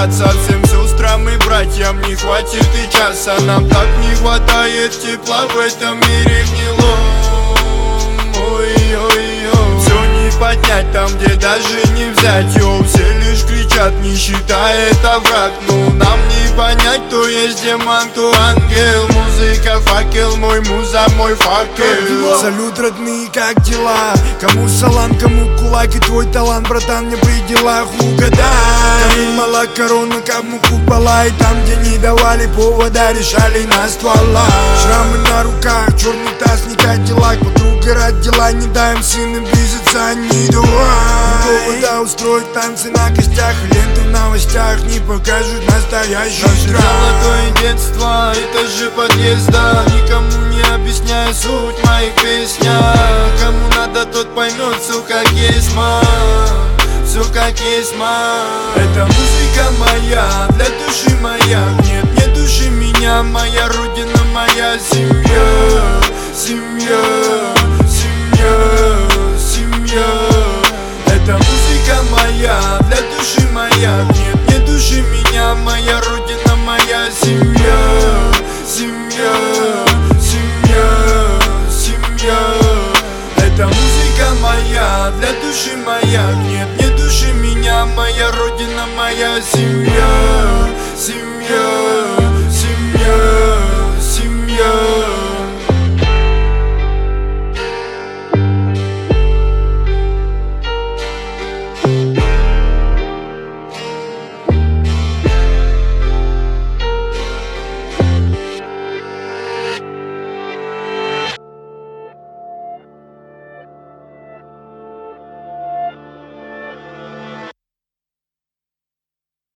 остаться. Всем сестрам и братьям не хватит и часа. Нам так не хватает тепла в этом мире гнилом. Ой-ой-ой, все не поднять там, где даже не взять. Йоу, все лишь кричат, нищета это враг. Ну нам не понять, кто есть демон, кто ангел. Музыка факел, мой муза, мой факел. Салют, родные, как дела? Кому салам, кому кулак и твой талант, братан, мне при делах угадай. Кому мала корона, кому купола, и там, где не давали повода, решали на стволах. Шрамы на руках, черный таз, не кадиллак. Подруга родила, не дай им сына близиться, не давай. Повода устроить танцы на костях, ленты в новостях не покажут настоящий страх. Золотое детство, этажи подъезда. Никому не объясняю суть моих песнях. Кому надо, тот поймет, все как есть, мам. Все как есть, мам. Это музыка моя, для души моя. Нет, не души меня, моя родина, моя семья. Семья, семья, семья. Это музыка моя, для души моя. Нет, не души меня, моя родина, моя семья. Семья, семья, семья. Это музыка моя, для души моя. Нет, не души меня, моя родина, моя семья. Семья.